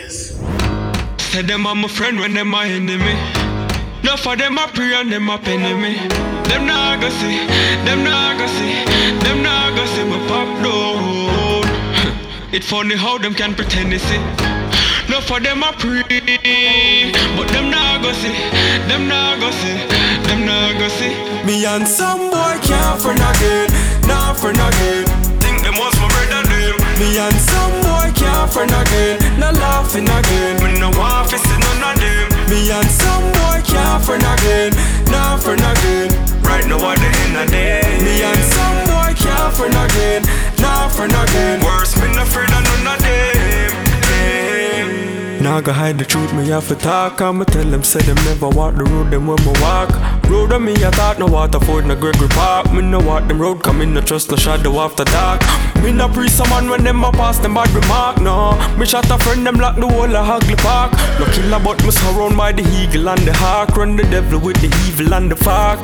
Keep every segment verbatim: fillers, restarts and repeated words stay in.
Say them are my friend when them my enemy. No for them I pray and them a penny me. Them nah go see, them nah go see, them nah go see my pop down. It funny how them can pretend they see. No for them I pray, but them nah go see, them nah go see, them nah go see. Me and some boy can't friend again, nah friend again. Think them was my brother them. Me and some boy can't friend again, nah laughing again. Me no want to see none of them. Me and some boy can't friend again, nah friend again. Right now at the end of the day. Me and some boy can't friend again, nah friend again. Worse, me no afraid of none of them. Nah go hide the truth, me have to talk. I'ma tell them, say them never walk the road them when me walk. Road on me I thought no Waterford, no Gregory Park. Me no walk them road, come in no trust, no shadow after dark. Me no pre someone when them a pass them bad remark, no. Me shot a friend, them lock the whole of Hagley Park. No killer but me surround by the eagle and the hawk. Run the devil with the evil and the fuck.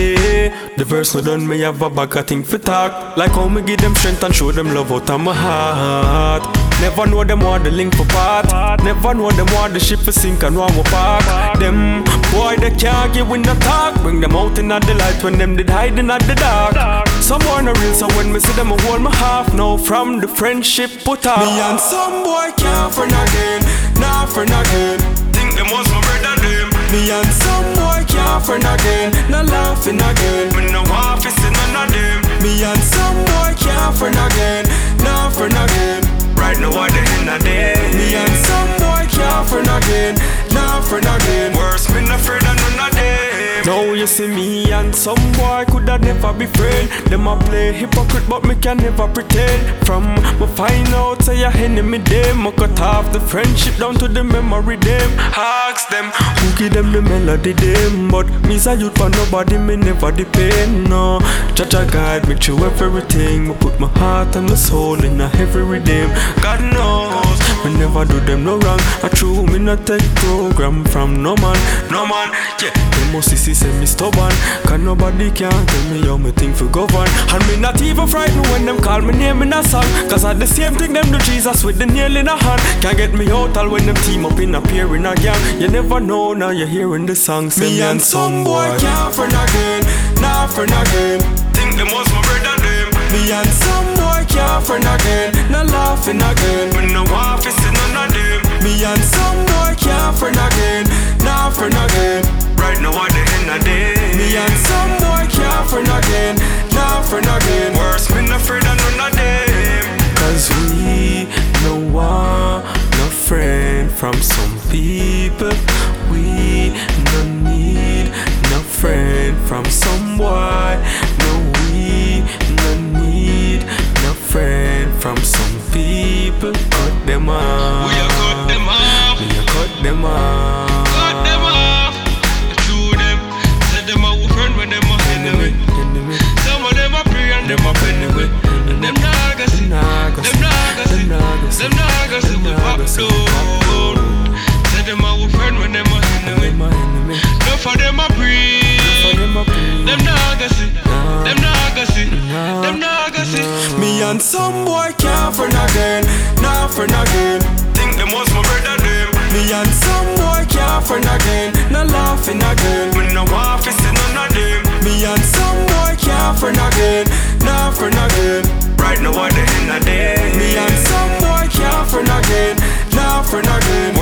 Yeah, the verse no done, me have a bag of thing for talk. Like how me give them strength and show them love out of my heart. Never know them want the link for part. Never know them want the ship for sink and one more park. Them boy they can't give in the talk. Bring them out in the light when them did hiding at the dark. Some boy no real, so when me see them I hold my half. Now from the friendship put off. Me and some boy can't friend again, nah friend again. Think them was my brother them. Me and some boy can't friend again, nah laughing again. Me no want to see none of them. Me and some boy can't friend again, nah friend again. Right now at the end of the day. Me and some boy can't friend again, nah friend again. Worse, me no afraid of none of them. Now you see me and some boy coulda never be friend. Them a play hypocrite but me can never pretend. From me find out say your enemy them, I cut off the friendship down to the memory them. Ask them who give them the melody them. But me's a youth for nobody, me never depend. No, Jaja guide me through everything. Me put my heart and my soul in a every rhythm. God knows me never do them no wrong. I true me not take program from no man, no man. Yeah, they must see say me stubborn, cause nobody can tell me how me think for govern. And me not even frightened when them call me name in a song, cause I the same thing them do Jesus with the nail in a hand. Can't get me out all when them team up in a pair in a gang. You never know, now you're hearing the song. Say me and some boy can't friend again, nah friend again. Think them was my brother them. Me and some boy can't friend again, nah laughing again. Me no want to see none of them. Me and some boy can't friend again, nah friend again. Right now at the end of the day. Me and some boy can't friend again, nah friend again. Worse, me no afraid of none of them. Cause we no want no friend from some people. We no need no friend from some boy. No, we no need no friend from some people. Cut them off. We a cut them off. We a cut them off. Cut them off. Through them. Say them a friend when them a enemy. Some of them a pray and them a penny. Them nah go see. Them nah go see. Them nah go see. We pop down. Say them a friend when them a enemy. No for them a pray. Them nah go see. Them nah go see. Them nah go see. Me and some boy can't friend again, nah friend again. Think them was my brother them. Me and some boy can't friend again, nah laughing again. Me no want to see none of them. Me and some boy can't friend again, nah friend again. Right now at the end of the day. Me and some boy can't friend again, nah friend again.